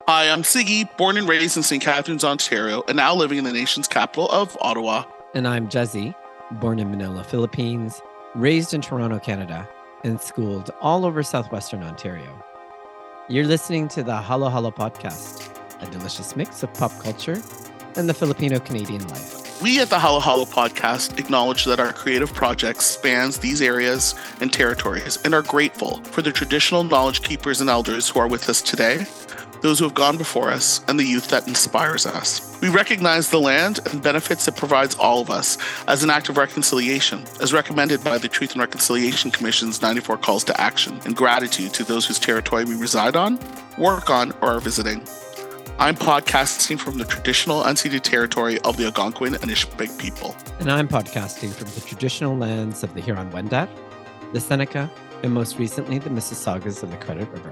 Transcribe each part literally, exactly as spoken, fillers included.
Hi, I'm Siggy, born and raised in Saint Catharines, Ontario, and now living in the nation's capital of Ottawa. And I'm Jesse, born in Manila, Philippines, raised in Toronto, Canada, and schooled all over southwestern Ontario. You're listening to the Halo Halo podcast, a delicious mix of pop culture and the Filipino-Canadian life. We at the Halo Halo podcast acknowledge that our creative project spans these areas and territories and are grateful for the traditional knowledge keepers and elders who are with us today, those who have gone before us, and the youth that inspires us. We recognize the land and benefits it provides all of us as an act of reconciliation, as recommended by the Truth and Reconciliation Commission's ninety-four calls to action, and gratitude to those whose territory we reside on, work on, or are visiting. I'm podcasting from the traditional unceded territory of the Algonquin and Anishinaabeg people. And I'm podcasting from the traditional lands of the Huron-Wendat, the Seneca, and most recently the Mississaugas of the Credit River.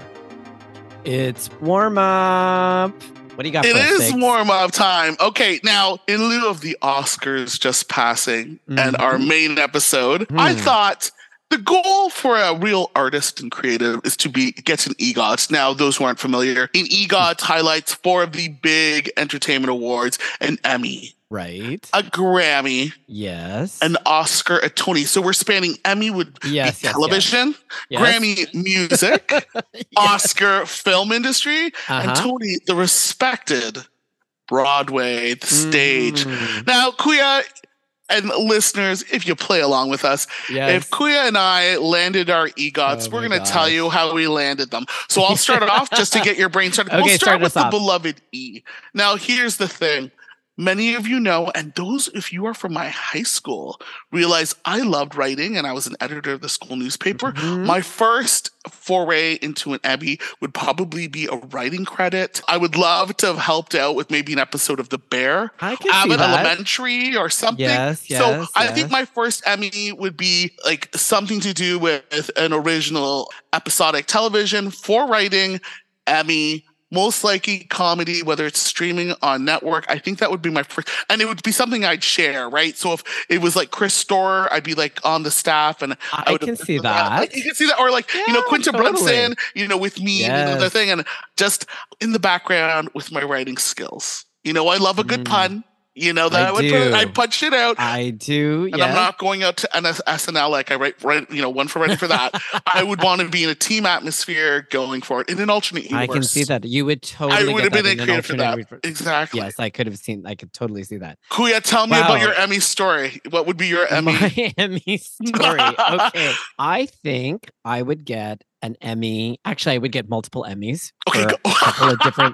It's warm up. What do you got It for us, is Biggs? warm up time. Okay, now, in lieu of the Oscars just passing Mhm. and our main episode, I Hmm. thought the goal for a real artist and creative is to be get an EGOT. Now, those who aren't familiar, an EGOT highlights four of the big entertainment awards: an Emmy, Right. a Grammy, Yes. an Oscar, a Tony. So we're spanning Emmy would yes, be yes, television, yes. Grammy music, Yes. Oscar film industry, and Uh-huh. Tony the respected Broadway, the stage. Mhm. Now, Kuya and listeners, if you play along with us, Yes. if Kuya and I landed our EGOTs, Oh we're my going to tell gosh. you how we landed them. So I'll start it off just to get your brain started. Okay, we'll start start with us the off. beloved E. Now, here's the thing. Many of you know, and those, if you are from my high school, realize I loved writing and I was an editor of the school newspaper. Mhm. My first foray into an Emmy would probably be a writing credit. I would love to have helped out with maybe an episode of The Bear, I can see Abbott that. Elementary, or something. Yes, so yes, I yes. think my first Emmy would be like something to do with an original episodic television for writing, Emmy, most likely comedy, whether it's streaming on network. I think that would be my first, and it would be something I'd share, right? So if it was like Chris Storer, I'd be like on the staff, and I, I would can see that. Like, you can see that, or like you know Yeah, Quinta totally. Brunson, you know, with me and another Yes. thing, and just in the background with my writing skills. You know, I love a good Mm. pun. You know that I I, would put do. it, I punch it out. I do. And Yes. I'm not going out to N S- S N L like I write, write, you know, one for writing for that. I would want to be in a team atmosphere going for it in an alternate universe. I can see that. You would I totally would get have been that a in an creative for that. alternate universe. Exactly. Yes, I could have seen. I could totally see that. Kuya, tell me Wow. about your Emmy story. What would be your Emmy? My Emmy story. Okay, I think I would get an Emmy. Actually, I would get multiple Emmys Okay, for go. a couple of different.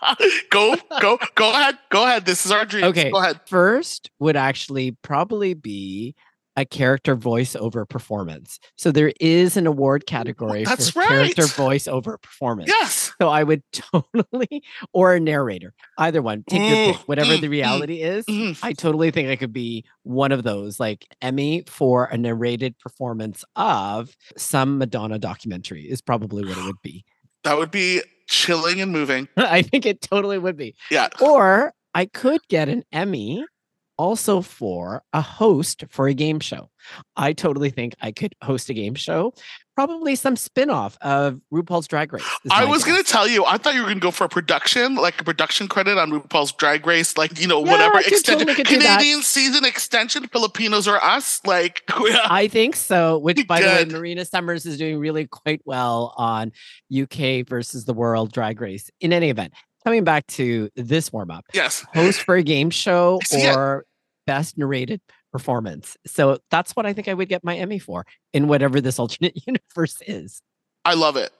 go, go, go ahead. Go ahead. This is our dream. Okay. Go ahead. First would actually probably be a character voiceover performance. So there is an award category That's for right. character voiceover performance. Yes. So I would totally, or a narrator, either one. Take your pick, Mm, whatever mm, the reality is. mm. I totally think I could be one of those, like Emmy for a narrated performance of some Madonna documentary is probably what it would be. That would be chilling and moving. I think it totally would be. Yeah. Or I could get an Emmy also for a host for a game show. I totally think I could host a game show, probably some spin-off of RuPaul's Drag Race. is I my was going to guess. tell you, I thought you were going to go for a production, like a production credit on RuPaul's Drag Race, like, you know, Yeah, whatever I could extension. totally could do that. Canadian season extension, Filipinos or us. Like, yeah. I think so, which by the way, Good. Marina Summers is doing really quite well on U K versus the World Drag Race. In any event, coming back to this warm-up, Yes. host for a game show I see it. or best narrated performance. So that's what I think I would get my Emmy for in whatever this alternate universe is. I love it.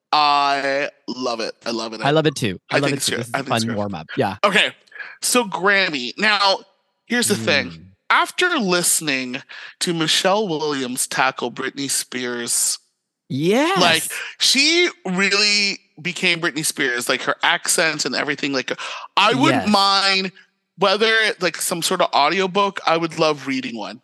I love it. I love it. I love it too. I, I love think it so. too. This is I a think fun so. warm-up. Yeah. Okay. So, Grammy. Now, here's the thing. Mm. After listening to Michelle Williams tackle Britney Spears, Yes. like she really became Britney Spears, like her accent and everything. Like I wouldn't Yes. mind whether like some sort of audiobook. I would love reading one.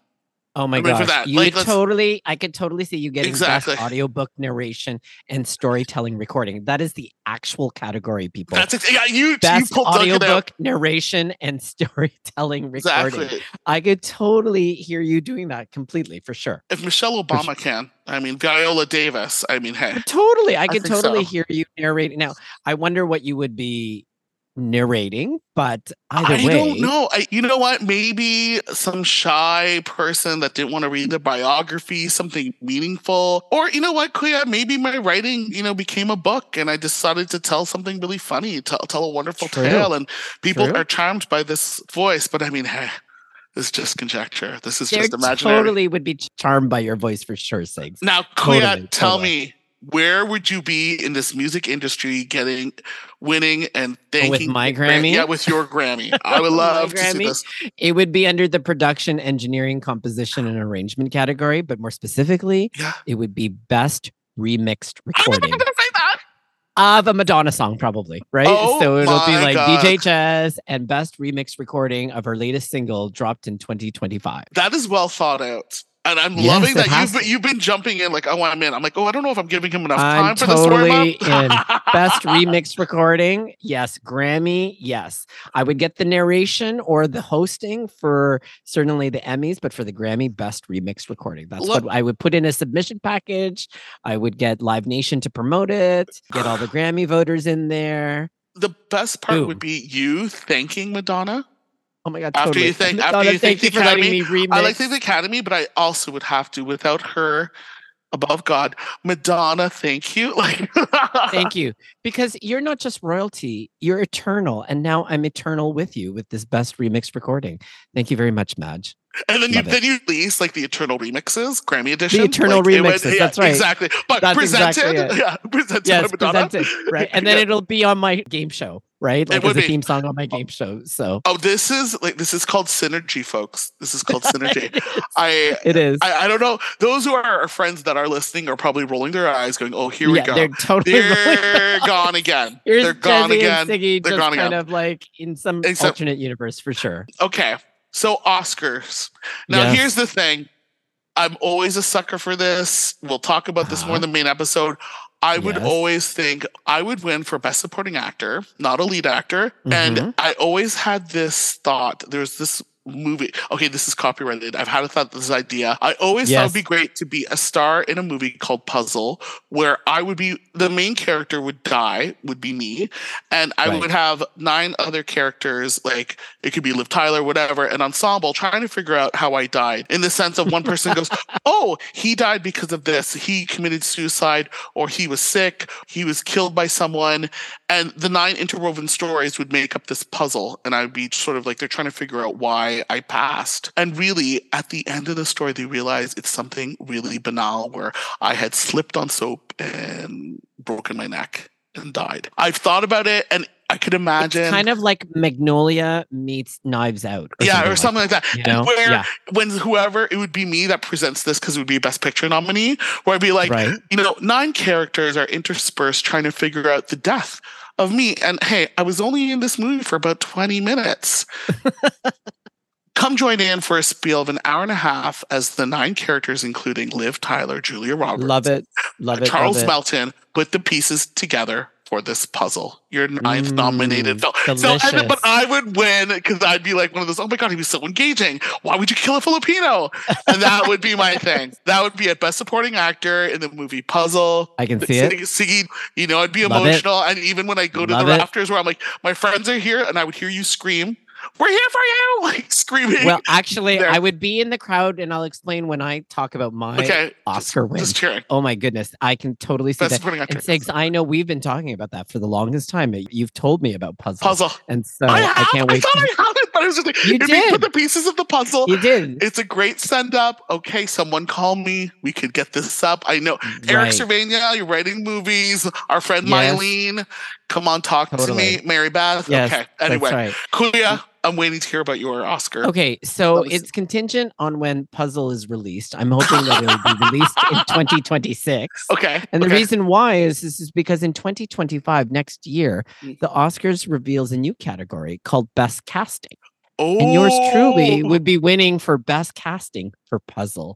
Oh my I mean, for gosh. that, You like, would let's totally, I could totally see you getting exactly. best audiobook narration and storytelling recording. That is the actual category, people. That's it. Yeah, you you Best pulled Doug it out. audiobook narration and storytelling recording. Exactly. I could totally hear you doing that completely, for sure. If Michelle For Obama sure. can, I mean, Viola Davis. I mean, hey, Totally. I could think totally so. hear you narrating. Now, I wonder what you would be narrating, but either I way, don't know. I, you know what? Maybe some shy person that didn't want to read the biography, something meaningful. Or you know what, Kuya? Maybe my writing, you know, became a book, and I decided to tell something really funny, tell tell a wonderful True. tale, and people True. are charmed by this voice. But I mean, hey, this is just conjecture. This is They just imaginary. totally would be charmed by your voice for sure, Sigs. Now, Kuya, Totally, tell totally. me, where would you be in this music industry getting, winning, and thanking With my your Gra- Grammy? Yeah, with your Grammy. I would My love to see Grammy? this. It would be under the production, engineering, composition, and arrangement category, but more specifically, Yeah. it would be best remixed I was recording gonna say that. of a Madonna song, probably, right? Oh so it'll be my like God. D J Chess and best remixed recording of her latest single dropped in twenty twenty-five. That is well thought out. And I'm Yes, loving it that has you've been, to. you've been jumping in like, oh, I'm in. I'm like, oh, I don't know if I'm giving him enough I'm time for this totally warm in. up. Best remix recording, yes. Grammy, yes. I would get the narration or the hosting for certainly the Emmys, but for the Grammy, best remix recording. That's Look- what I would put in a submission package. I would get Live Nation to promote it, get all the Grammy voters in there. The best part Boom. would be you thanking Madonna. Oh my God, After totally. you thank- Madonna, after you thank thank you the for letting Academy, me remix. I like to thank the Academy, but I also would have to, without her, above God, Madonna, thank you. Like, Thank you. Because you're not just royalty, you're eternal. And now I'm eternal with you with this best remix recording. Thank you very much, Madge. And then you Love it. then you release like the Eternal remixes, Grammy edition. The Eternal like, it went- remixes, yeah, that's right. Exactly. But That's presented, exactly it. yeah, presented Yes, by Madonna. presented. Right. And then Yeah. it'll be on my game show, right? Like would as a be. theme song on my game show. So Oh, this is like this is called synergy, folks. This is called synergy. it is. I, It is. I I don't know. Those who are our friends that are listening are probably rolling their eyes, going, "Oh, here we yeah, go. they're totally They're gone again. Here's They're gone Jesse again. and Siggy They're just gone kind again." of like in some Except- alternate universe for sure. Okay, so Oscars. Now, Yes. here's the thing. I'm always a sucker for this. We'll talk about this more in the main episode. I would Yes. always think I would win for Best Supporting Actor, not a lead actor. Mhm. And I always had this thought. There's this movie. Okay, this is copyrighted. I've had a thought, this idea. I always thought Yes. it'd be great to be a star in a movie called Puzzle, where I would be the main character would die, would be me, and I Right. would have nine other characters, like it could be Liv Tyler, whatever, an ensemble trying to figure out how I died. In the sense of one person goes, "Oh, he died because of this. He committed suicide, or he was sick, he was killed by someone," and the nine interwoven stories would make up this puzzle, and I'd be sort of like they're trying to figure out why I passed. And really, at the end of the story, they realize it's something really banal where I had slipped on soap and broken my neck and died. I've thought about it, and I could imagine. It's kind of like Magnolia meets Knives Out. Or yeah, something or something like that. You know? Where Yeah. when whoever it would be me that presents this because it would be a Best Picture nominee, where I'd be like, Right. you know, nine characters are interspersed trying to figure out the death of me. And hey, I was only in this movie for about twenty minutes. Come join in for a spiel of an hour and a half as the nine characters, including Liv Tyler, Julia Roberts, Love it. Love it. Charles love it. Melton, put the pieces together for this puzzle. Your ninth Mm, nominated film. So, delicious. and, but I would win because I'd be like one of those, oh my God, he was so engaging. Why would you kill a Filipino? And that would be my thing. That would be a Best Supporting Actor in the movie Puzzle. I can see it. Siggy, you know, I'd be Love it. emotional. And even when I go to Love the it. rafters where I'm like, my friends are here, and I would hear you scream, "We're here for you!" Like screaming. Well, actually, there. I would be in the crowd, and I'll explain when I talk about my okay. Oscar win. Just cheering. Oh my goodness, I can totally see Best that. Supporting Actor. And Sigs, I know we've been talking about that for the longest time. You've told me about Puzzle, Puzzle. and so I, I, have, can't I wait. thought I had it, but I was just like, You if did. put the pieces of the puzzle. You did. It's a great send up. Okay, someone call me. We could get this up. I know. Eric Right. Cervania, you're writing movies. Our friend Yes. Mylene, come on, talk Totally. to me. Mary Beth. Yes, okay. Anyway, that's right. Kuya, I'm waiting to hear about your Oscar. Okay, so That was- it's contingent on when Puzzle is released. I'm hoping that it'll be released in twenty twenty-six. Okay. And the okay. reason why is this is because in twenty twenty-five, next year, Mm. the Oscars reveals a new category called Best Casting. Oh. And yours truly would be winning for best casting for puzzle.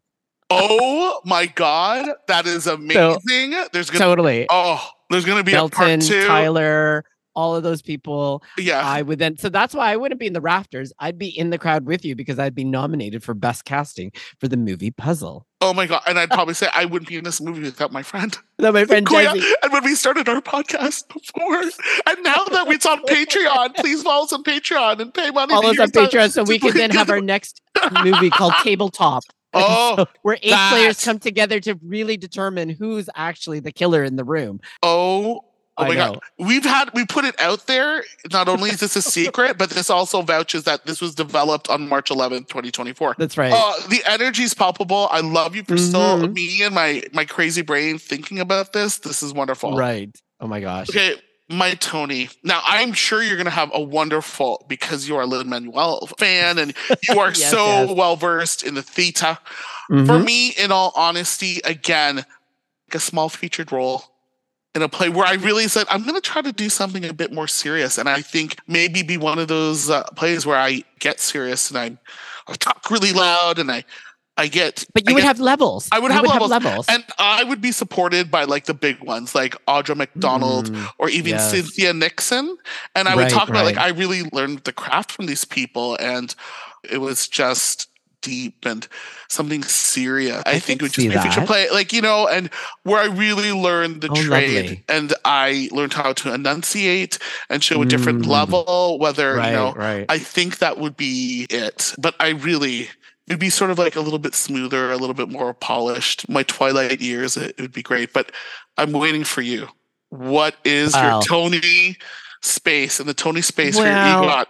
Oh my God. That is amazing. So, there's gonna totally. Oh, there's gonna be Belton, a part two. Tyler, all of those people. Yeah. I would then so that's why I wouldn't be in the rafters. I'd be in the crowd with you because I'd be nominated for best casting for the movie Puzzle. Oh my God. And I'd probably say I wouldn't be in this movie without my friend. Without my friend Jesse. And when we started our podcast before, and now that it's on Patreon, please follow us on Patreon and pay money. Follow us on Patreon so we can then have our next movie called Tabletop. Oh, so where eight that. players come together to really determine who's actually the killer in the room. Oh, oh I my know. God. We've had, we put it out there. Not only is this a secret, but this also vouches that this was developed on March eleventh, twenty twenty-four. That's right. Uh, the energy is palpable. I love you for mm-hmm. still, me and my, my crazy brain thinking about this. This is wonderful. Right. Oh my gosh. Okay. My Tony. Now, I'm sure you're going to have a wonderful, because you are a Lin-Manuel fan and you are yes, so yes. well-versed in the theater. Mm-hmm. For me, in all honesty, again, like a small featured role in a play where I really said, I'm going to try to do something a bit more serious. And I think maybe be one of those uh, plays where I get serious and I, I talk really loud and I I get, but you I would get, have levels. I would, you have, would levels. have levels, and I would be supported by like the big ones, like Audra McDonald mm, or even yes. Cynthia Nixon. And I right, would talk about right. like I really learned the craft from these people, and it was just deep and something serious. I, I think would just be a future play, like you know, and where I really learned the oh, trade, lovely. and I learned how to enunciate and show a different mm, level. Whether right, you know, right. I think that would be it. But I really. It'd be sort of like a little bit smoother, a little bit more polished. My twilight years, it, it would be great. But I'm waiting for you. What is wow. your Tony space and the Tony space well, for your EGOT?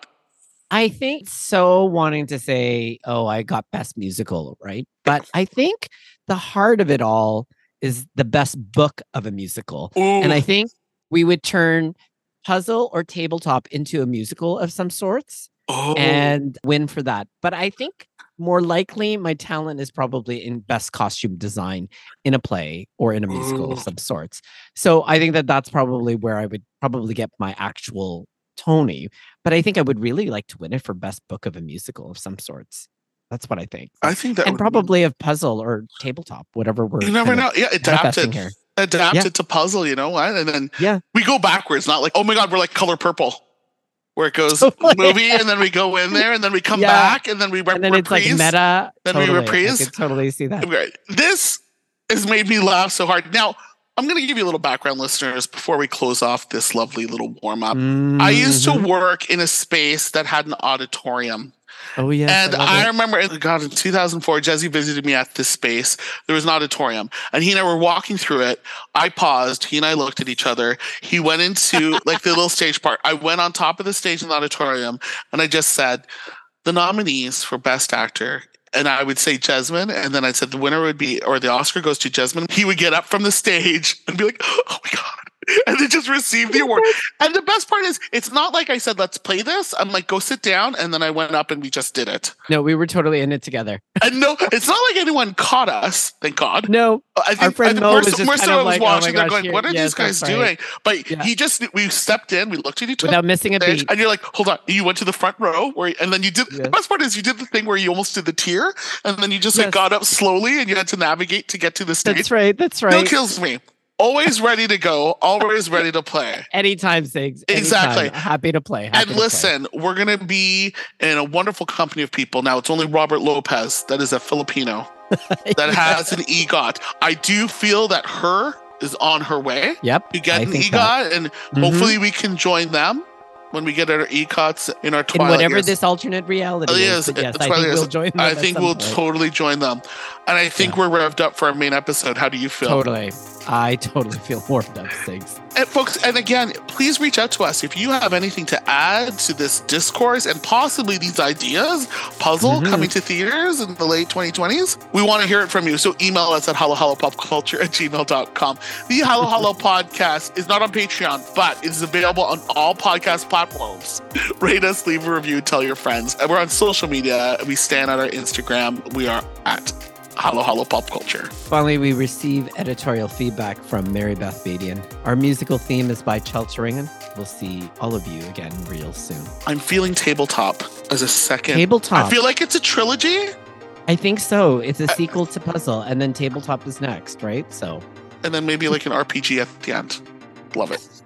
I think so wanting to say, oh, I got best musical, right? But I think the heart of it all is the best book of a musical. Ooh. And I think we would turn Puzzle or Tabletop into a musical of some sorts oh. and win for that. But I think more likely my talent is probably in best costume design in a play or in a musical Ooh. of some sorts. So I think that that's probably where I would probably get my actual Tony. But I think I would really like to win it for best book of a musical of some sorts. That's what I think. I think that and probably be... of Puzzle or Tabletop, whatever we're. You never know. Yeah, adapted. Here. Adapted yeah. to Puzzle, you know what? And then yeah. we go backwards, not like, oh my God, we're like Color Purple. Where it goes totally. movie and then we go in there and then we come yeah. back and then we rep- and then reprise. It's like meta. Then totally. we reprise. I could totally see that. This has made me laugh so hard. Now, I'm going to give you a little background, listeners, before we close off this lovely little warm-up. Mm-hmm. I used to work in a space that had an auditorium. Oh, yes. And I, I remember, God, in two thousand four, Jesse visited me at this space. There was an auditorium. And he and I were walking through it. I paused. He and I looked at each other. He went into like the little stage part. I went on top of the stage in the auditorium. And I just said, the nominees for Best Actor. And I would say Jasmine. And then I said the winner would be, or the Oscar goes to Jasmine. He would get up from the stage and be like, oh my God. And then just receive the award. And the best part is, it's not like I said, let's play this. I'm like, go sit down. And then I went up and we just did it. No, we were totally in it together. And no, it's not like anyone caught us. Thank God. No. I think, our friend I think Mo Marissa, was just Marissa kind of was like, watching. oh They're going, here, what are yes, these guys right. doing? But yeah. he just, we stepped in, we looked at each other. Without missing a beat. And you're like, hold on. You went to the front row where, and then you did, yes. The best part is you did the thing where you almost did the tier. And then you just yes. like got up slowly and you had to navigate to get to the stage. That's right. That's right. Still kills me. Always ready to go. Always ready to play. Anytime, Sigs. Anytime. Exactly. Happy to play. Happy and to listen, play. We're going to be in a wonderful company of people. Now, it's only Robert Lopez that is a Filipino that has an EGOT. I do feel that her is on her way yep, to get I an think EGOT, that. and mm-hmm. hopefully we can join them when we get our EGOTs in our twilight in whatever years. this alternate reality oh, is. yes, yes, I think we'll join them. I think we'll point. totally join them. And I think yeah. we're revved up for our main episode. How do you feel? Totally. I totally feel warmed up, Sigs. And folks, and again, please reach out to us if you have anything to add to this discourse and possibly these ideas, Puzzle mm-hmm. coming to theaters in the late twenty twenties. We want to hear it from you. So email us at hello hello pop culture at gmail dot com. The Hello Hello podcast is not on Patreon, but it is available on all podcast platforms. Rate us, leave a review, tell your friends. And we're on social media. We stand at our Instagram. We are at Halo Halo Pop Culture. Finally, we receive editorial feedback from Mary Beth Badian. Our musical theme is by Chelteringen. We'll see all of you again real soon. I'm feeling Tabletop as a second. Tabletop. I feel like it's a trilogy. I think so. It's a sequel to Puzzle, and then Tabletop is next, right? So, and then maybe like an R P G at the end. Love it.